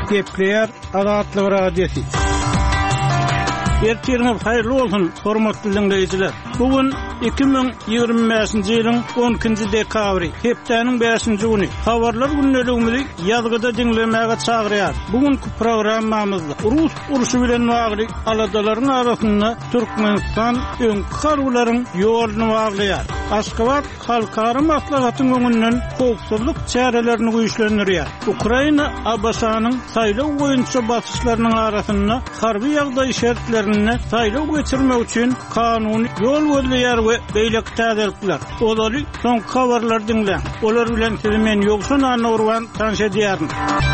Gepleyer Azatlyk Radiosu. Ertiriniz hayırlı olsun, hormatly dinleyijiler. Bugün 2025-nji ýylyň 10-njy dekabry, hepdeniň 5-nji güni. Habarlar günneligimizi ýazgyda dinlemäge çagyrýar. Bugünkü programmamyzda Rus uruşy bilen bagly aladalaryň arasynda Türkmenistan öňkü harbylaryň ýoluny baglaýar. Aşgabat halkara maslahatyň öňünden howpsuzlyk çärelerini güýçlendirýär. Ukraina Abbasanyň saýlaw boýunça basyşlarynyň arasynda harby ýagdaý şertlerini saýlaw geçirmek üçin kanuny ýol gözleýär we beýle täzelikler. Olary soň habarlar dinlen. Olar bilen sizi men ýoksun anurwan tanış edýärim.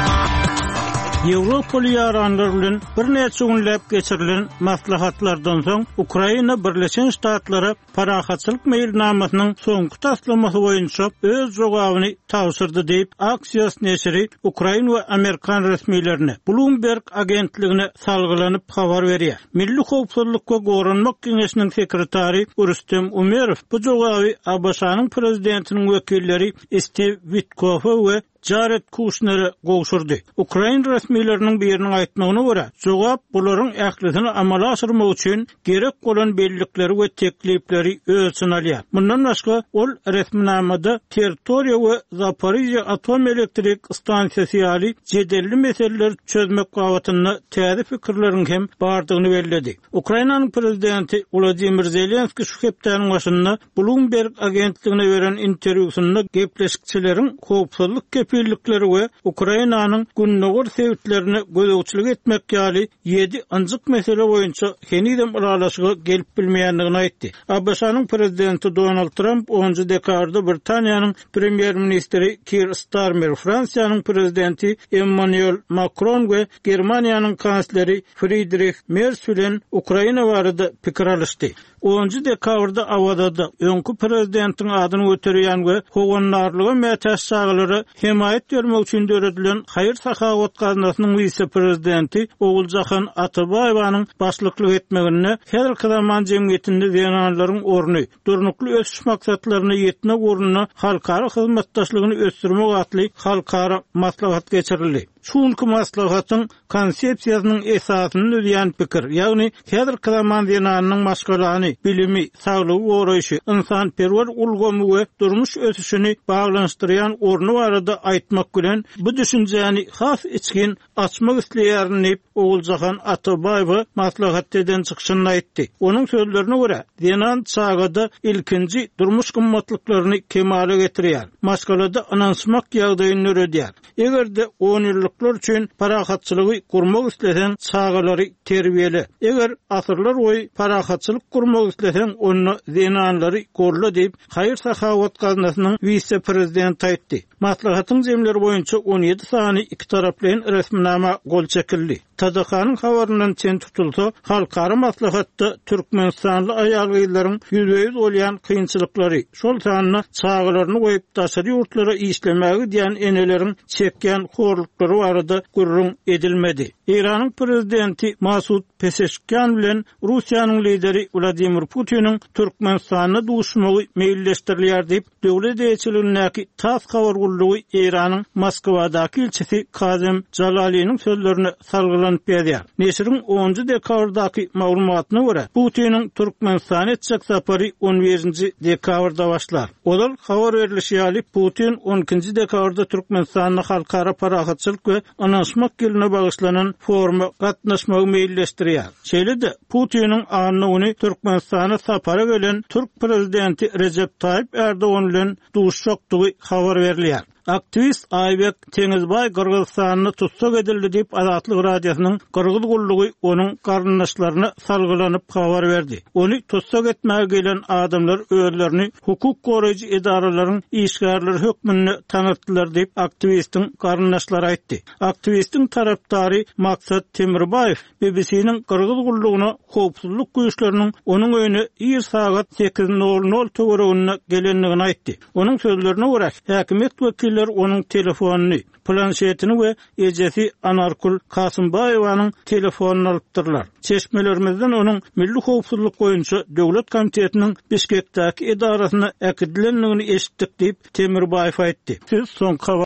Ýewropaly ýaranlar bilen bir neçe günläp geçirilen maslahatlardan soň Ukraina Birleşen Ştatlara parahatçylyk meýilnamasynyň soňky taslamasy boýunça öz jogabyny tawsyrdy diýip Axios neşri Ukraina we Amerikan resmiýetlerine Bloomberg agentligine salgylanyp habar berýär. Milli howpsuzlyk we Goranmak Geňeşiniň sekretary Rustem Umerov bu jogaby Abbasanyň prezidentiniň wekilleri Steve Witkoff we Jared Kushner'e goşurdy. Ukraina resmiýetleriniň biriniň aýtmagyna görä, jogap bularyň ählisini amala aşyrmak üçin gerek bolan bellikleri we teklipleri ölçün alýar. Bundan başga ol resminamada territoriýa we Zaporizhzhia atom elektrik stansiýasy ýaly jedelli meseleler çözmek gawatyny täze pikirleriň hem bardygyny bellädi. Ukrainanyň prezidenti Volodymyr Zelenski şu hepdeniň başynda Bloomberg agentligine beren interwýusynda gepleşikçileriň howpsuzlyk birlikleri we Ukrainanyň günnägör sebäplerini gözegçilik etmek ýaly 7 anjyk mesele boýunça henidem aralaşyga gelip bilmeýändigini aýtdy. Abbasanyň prezidenti Donald Trump 10 dekabrda Britaniýanyň premier ministri Keir Starmer, Fransiýanyň prezidenti Emmanuel Macron we Germaniýanyň kansleri Friedrich Merz bilen Ukraina barada pikir alışdy. 10 dekabrda awada öňkü prezidentiň adyny göterýän we howanlarlygy mätäş saglary himayet bermek üçin döredilen Haýyr Sahawat gazinasynyň vice-prezidenti Oguljahan Atabaýewaň başlyklyk etmegine her zaman jemgyýetinde zenanlaryň orny, durnukly ösüş maksatlaryny ýetmek ugruna halkara hyzmatdaşlygyny ösdürmek atly halkara maslahat geçirildi. Şuňky maslahatyň konsepsiýasynyň esasyny öýän pikir, ýagny her zaman zenanyň maşgalany, bilimi, saglygy goraýşy, insanperwer ulgamy we durmuş ösüşini baglanşdyrýan orny barada aýtmak bilen bu düşünjäni has içkin açmak isleýärni Oguljahan Atabaýew maslahat eden çykyşyny aýtdy. Onuň sözlerine görä, zenan çağda ilkinji durmuş gymmatlyklaryny kemale getirýär. Maşgalada anansmak ýagdaýyny öredýär. Egerde 10 ýyllyklar üçin parahatçylygy gurmak islesen çağalary terbiýele. Eger asyrlar boýy parahatçylyk gurmak islesen onu zenanlary gorla diýip Haýyr Sahawat gazinasynyň vice-prezidenti aýtdy. Maslahatyň jemleri boýunça 17 sany iki taraplyň resminama gol çekildi. Tadakanyň habaryndan çen tutulsa, halkara maslahatda Türkmenistanly aýalgylaryň ýüzbeýiz bolýan kynçylyklary, şol sanyna çağalaryny goýup daşary ýurtlara işlemäge diýen eneleriň çekýän horluklary barada gurrun edilmedi. İranyň prezidenti Masud Pezeşkian bilen Russiýanyň lideri Vladimir Putiniň Türkmenistana duşmagy meýilleşdirilýär diýip döwlet eýçiligindäki tas habar gullugy İranyň Moskwadaky ilçisi Kazem Jalaliýanyň sözlerini salgylanyp berýär. Neşriň 10 dekabrdaky maglumatyna görä, Putiniň Türkmenistana etjek sapary 11 dekabrda başlar. Olar habar berilişi ýaly Putin 12 dekabrda Türkmenistanyň halkara parahatçylyk we anaşmak ýylyna bagyşlanan foruma gatnaşmagy meýilleşdirýär. Şeýle-de Putiniň anyny Türkmenistana sapara gelen Türk prezidenti Recep Tayyip Erdoğan bilen duşşokdugy habar berilýär. Aktivist Aybek Tengizbay Kırgızstanyny tutsak edildi diýip Azatlyk radiosynyň Kırgız gullugy onuň garyndaşlaryna salgylanyp habar berdi. Ony tutsak etmäge gelen adamlar özlerini hukuk goraýjy edaralaryň işgärleri hökmüne tanıtdylar diýip aktivistiň garyndaşlary aýtdy. Aktivistiň tarapdary Maksat Temirbaýew BBC-niň Kırgız gullugyna howpsuzlyk güýçleriniň onuň öýüne 1 sagat 8:00 töweregine gelenligini aýtdy. Onuň sözlerine görä, häkimet wekilleri onuň telefonuny, planşetini we ejesi Anarkul Kasımbaýewanyň telefonuny alypdyrlar. Çeşmelerimizden onuň milli howpsuzlyk boýunça döwlet komitetiniň Bişkekdäki edarasyna äkidilenligini eşitdik diýip Temirbaýew aýtdy. Siz soň